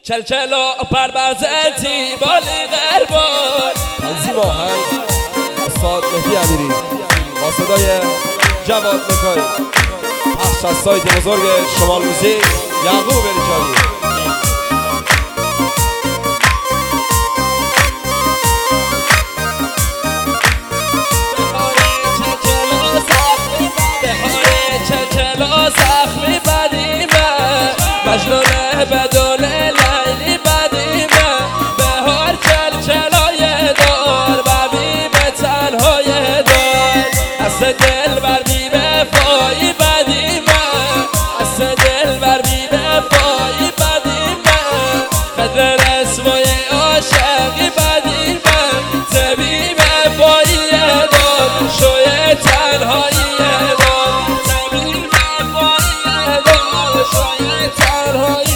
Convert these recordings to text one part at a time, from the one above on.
چل و پروازتی بالی غربان. تنظیم آهنگ استاد مهدی امیری با صدای جواد مکاری، پخش از سایت بزرگ شمال موزیک یعقوب بریچانی. مجنون بدون لیلی بدیمه، بهار چلچلای دار و بیمه تنهای دار. از دل بر بیمه فایی بدیمه، از دل بر بیمه فایی بدیمه. قدر رسمای عاشقی بدیمه، تبیمه فایی دار شوی تنهایی دار. تبیمه فایی دار شوی تنهایی.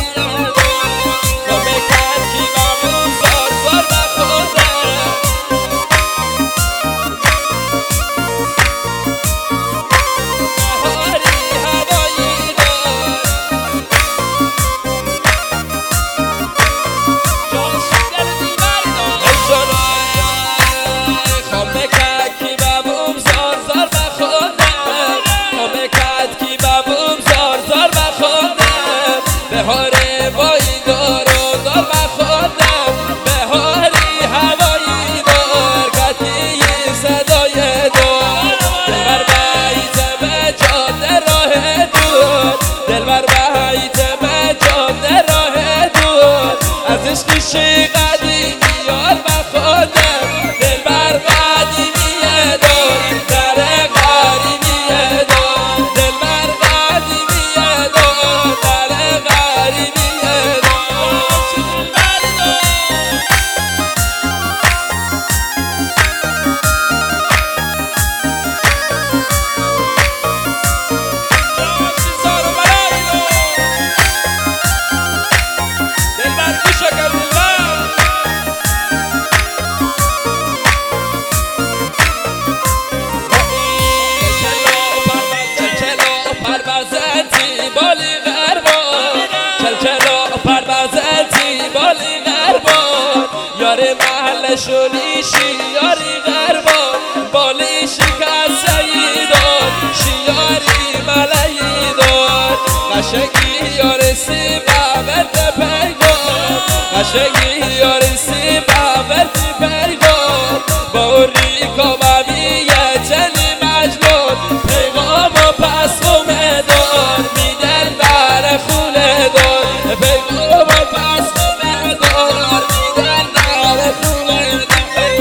بهاره وای دار و دار بخوردم، بهاری هوایی دار کتی صدای دار. دلبر بیت به جاده راه دور، دلبر بیت به جاده راه دور. از عشقی قدیمی یار بخوردم، دلبر قدیمی دار در قریبی دار. دلبر قدیمی دار در قریبی بالی غربان. چلچل و پروازتی بالی غربان. یاری محلشونی شیاری غربان، بالی شکسته دار شیاری ملایی دار. قشنگی یارسی باورد پیگار، قشنگی یارسی باورد پیگار. با اوریکا بمیه چلی مجنون، پیغام و پسوم دار میدن بر خونه دار. پیغام و پسوم دار میدن بر خونه دار.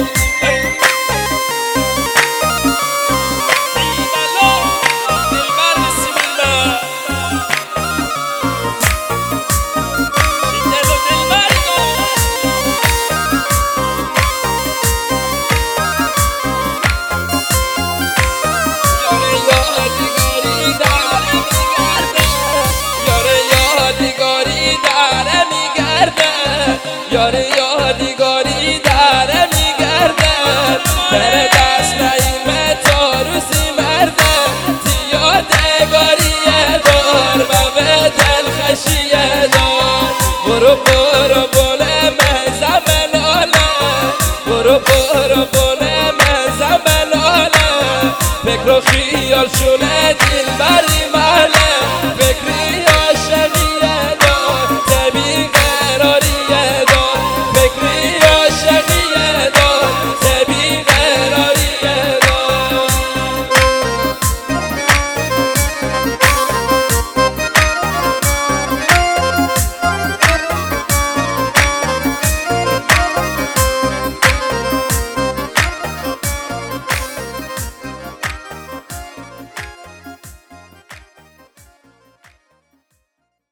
یاره یادگاری داره میگرده، در دست نایمه تا روزی مرده. یادگاریه دار و به دل خشیه دار. برو برو بونه مزم لاله، برو برو بونه مزم لاله. فکر و خیال شونه دل بری